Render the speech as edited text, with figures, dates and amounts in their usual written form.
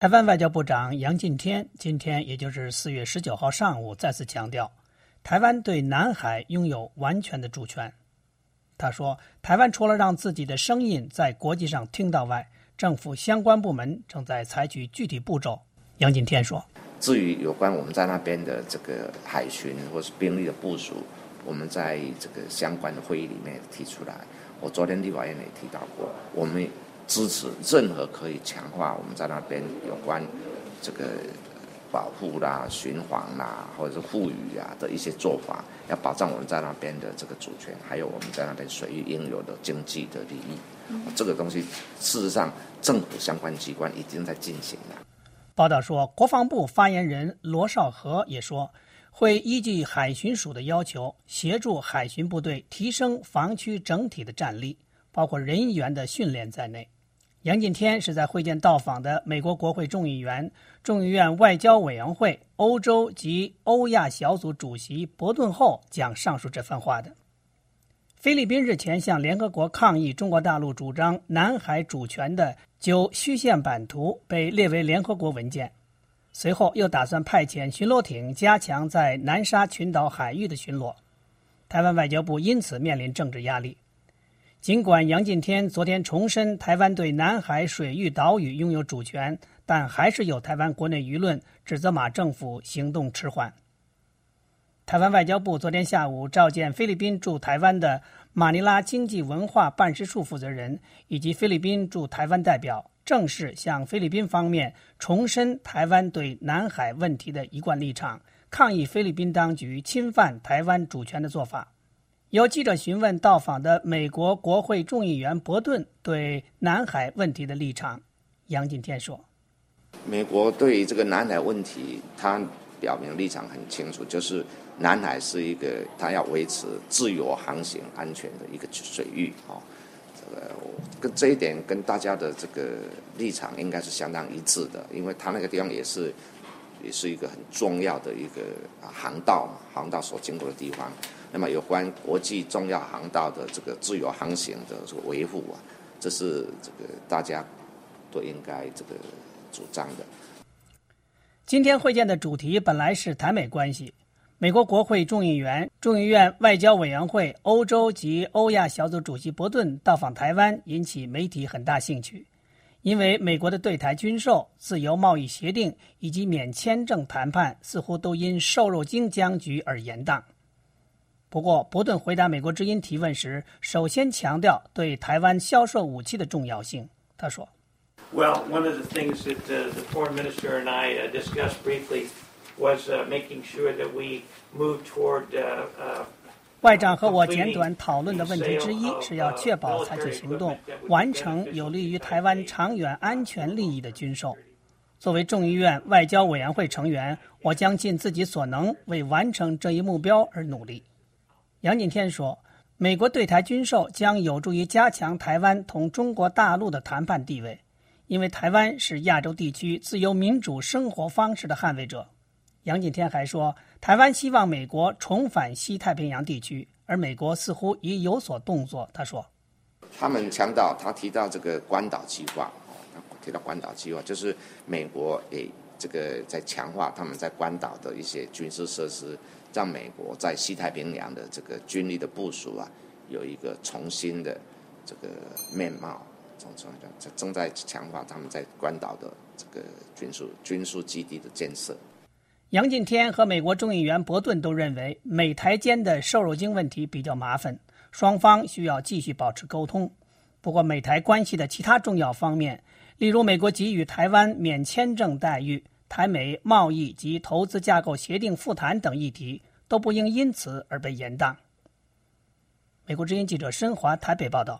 台湾外交部长杨晋天今天也就是4月19号上午再次强调，台湾对南海拥有完全的主权。他说，台湾除了让自己的声音在国际上听到外，政府相关部门正在采取具体步骤。杨晋天说， 至于有关我们在那边的这个海巡或是兵力的部署，我们在这个相关的会议里面提出来，我昨天立法院也提到过，我们支持任何可以强化我们在那边有关这个保护啦、巡防啦，或者是护渔啊的一些做法，要保障我们在那边的这个主权，还有我们在那边水域应有的经济的利益。这个东西事实上政府相关机关已经在进行了。 报道说，国防部发言人罗绍和也说，会依据海巡署的要求，协助海巡部队提升防区整体的战力，包括人员的训练在内。杨晋天是在会见到访的美国国会众议员、众议院外交委员会欧洲及欧亚小组主席伯顿后讲上述这番话的。菲律宾日前向联合国抗议中国大陆主张南海主权的9虚线版图被列为联合国文件，随后又打算派遣巡逻艇加强在南沙群岛海域的巡逻。台湾外交部因此面临政治压力。尽管杨晋天昨天重申台湾对南海水域岛屿拥有主权，但还是有台湾国内舆论指责马政府行动迟缓。台湾外交部昨天下午召见菲律宾驻台湾的马尼拉经济文化办事处负责人以及菲律宾驻台湾代表，正式向菲律宾方面重申台湾对南海问题的一贯立场，抗议菲律宾当局侵犯台湾主权的做法。有记者询问到访的美国国会众议员伯顿对南海问题的立场，杨晋天说， 美国对于这个南海问题，他表明立场很清楚，就是南海是一个他要维持自由航行安全的一个水域。跟这一点跟大家的这个立场应该是相当一致的，因为他那个地方也是一个很重要的一个航道所经过的地方。那么有关国际重要航道的这个自由航行的这个维护啊，这是这个大家都应该这个主张的。 今天会见的主题本来是台美关系。美国国会众议员、众议院外交委员会欧洲及欧亚小组主席伯顿到访台湾，引起媒体很大兴趣，因为美国的对台军售、自由贸易协定以及免签证谈判似乎都因瘦肉精僵局而延宕。不过，伯顿回答美国之音提问时，首先强调对台湾销售武器的重要性。他说 Well, one of the things that the foreign minister and I discussed briefly was making sure that we move toward 外长和我简短讨论的问题之一是要确保采取行动，完成有利于台湾长远安全利益的军售。作为众议院外交委员会成员，我将尽自己所能为完成这一目标而努力。杨晋天说，美国对台军售将有助于加强台湾同中国大陆的谈判地位，因为台湾是亚洲地区自由民主生活方式的捍卫者。杨晋天还说，台湾希望美国重返西太平洋地区，而美国似乎已有所动作。他说， 他提到这个关岛计划，就是美国这个在强化他们在关岛的一些军事设施，让美国在西太平洋的这个军力的部署啊，有一个重新的这个面貌。正在强化他们在关岛的这个军事基地的建设。 杨晋天和美国众议员伯顿都认为，美台间的瘦肉精问题比较麻烦，双方需要继续保持沟通。不过，美台关系的其他重要方面，例如美国给予台湾免签证待遇、台美贸易及投资架构协定复谈等议题，都不应因此而被延宕。美国之音记者申华台北报道。